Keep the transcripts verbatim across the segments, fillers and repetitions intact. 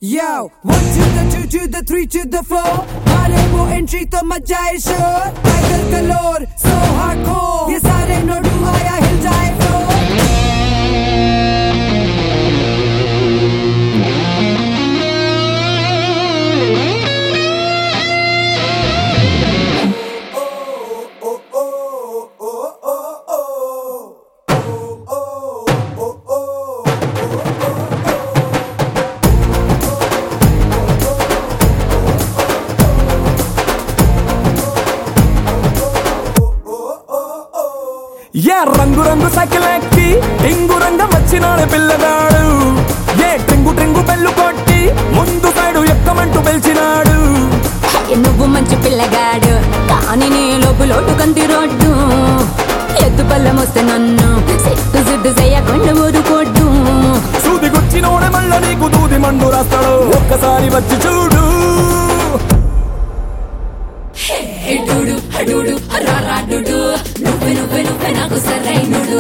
Yo, one to the two to the three to the four. मारे वो entry तो मचा है शोर. Tiger galore, so hardcore. ये सारे नोडू आया हिल जाए floor. ఏ రంగు రంగు సైకిల్ ఎక్కి టింగు రంగం వచ్చినాడు పిల్లగాడు. ఏ ట్రింగు ట్రింగు బెల్లు కొట్టి ముందు సైడు ఎక్కమంటూ పిలిచినాడు. నువ్వు మంచి పిల్లగాడు కానీ నీ లోపు లోటు కంది రోడ్డు. ఎద్దు పళ్ళం వస్తే నన్ను సిట్టు సిద్దు చెయ్యకుండా ఊరుకోడ్డు. సూది గుచ్చినోడే మళ్ళా నీకు దూది మండు రాస్తాడు. ఒక్కసారి వచ్చి చూడు. ఎడుడు అడుడు రారాడుడు నువ్వే నువ్వే నువ్వే నాకు సరైనడు.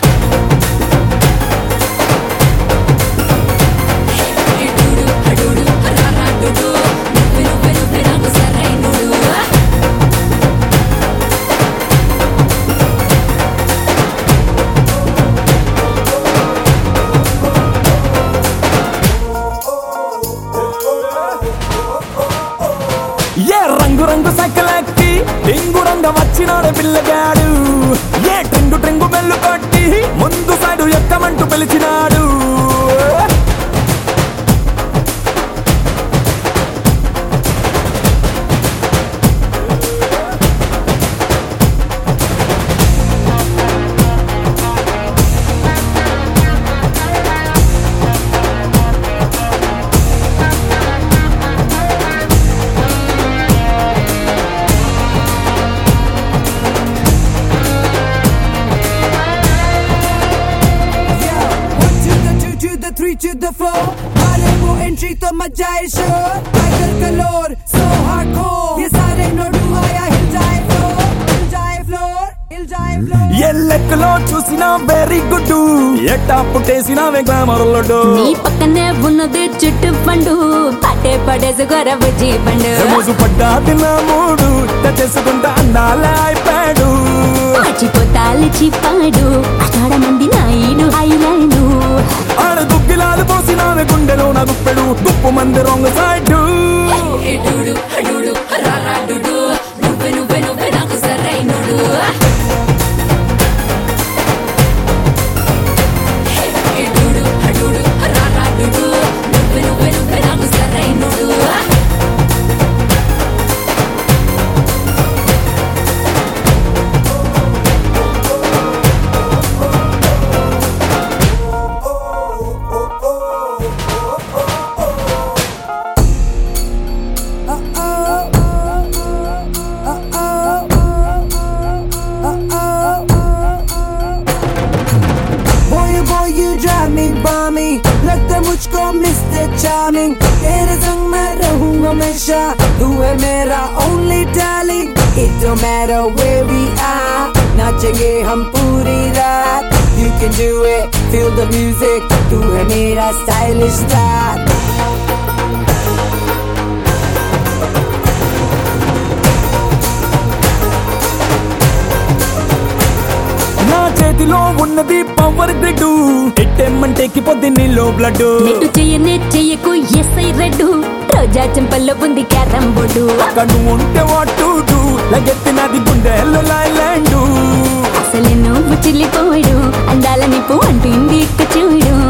ఎడుడు అడుడు రారాడుడు నువ్వే నువ్వే నువ్వే నాకు సరైనడు. ఏ రంగు రంగు సైకిల్ ఎక్కి టింగు రంగం వచ్చినాడు పిల్లగాడు. ఏ ట్రింగు ట్రింగు బెల్లు కొట్టి ముందు సైడు ఎక్కమంటూ పిలిచినాడు. Three to the four. मारे वो entry तो मचा है शोर. Tiger galore, so hardcore. ये सारे नोडू आया हिल जाए floor, हिल जाए floor, हिल जाए floor. ఏ లెక్కలో చూసినా వెరీ గుడ్. ఎట్టా పుట్టేసినావే గ్లామర్ లడ్డు. నీ పక్కనే ఉన్నది చుట్టు పండు పట్టే పడేసి గొరవ జీపండు. రోజు పడ్డా తిన్న మూడు చేసుకుంటా అందాల అయిపోయాడు. మర్చిపోతాలి చిప్పాడు అక్కడ మంది నాయుడు ఐలాండు. ఆడ దుగ్గిలాలు పోసినావే గుండెలో నా గుప్పెడు. గుప్పు మంది రొంగ సైడు. ఎడుడు అడుడు రారాడుడు నువ్వే నువ్వే నువ్వే నాకు సరైనడు. ఎడుడు అడుడు రారాడుడు నువ్వే నువ్వే నువ్వే నాకు సరైనడు. लगता मुझको मिस्टर चार्मिंग. तेरे संग मैं रहूं हमेशा. तू है मेरा only darling. It don't matter where we are. नाचेंगे हम पूरी रात. You can do it, feel the music. तू है मेरा stylish star. నా చేతిలో ఉన్నది పవర్ గ్రిడ్. ఎట్టెమ్మంటే పొద్దు నీలో బ్లడ్. నెట్టు చెయ్యనే చెయ్యకు ఎస్ఐ రెడ్డు. రోజా చెంపల్లో ఉంది క్యారం బోర్డు. కన్ను ఉంటే వాటు లగెత్తినది గుండెల్లో లైలాండు. అసలు నువ్వు చిల్లిపోడు అందాల నిప్పు అంటుంది ఇక్క చూడు.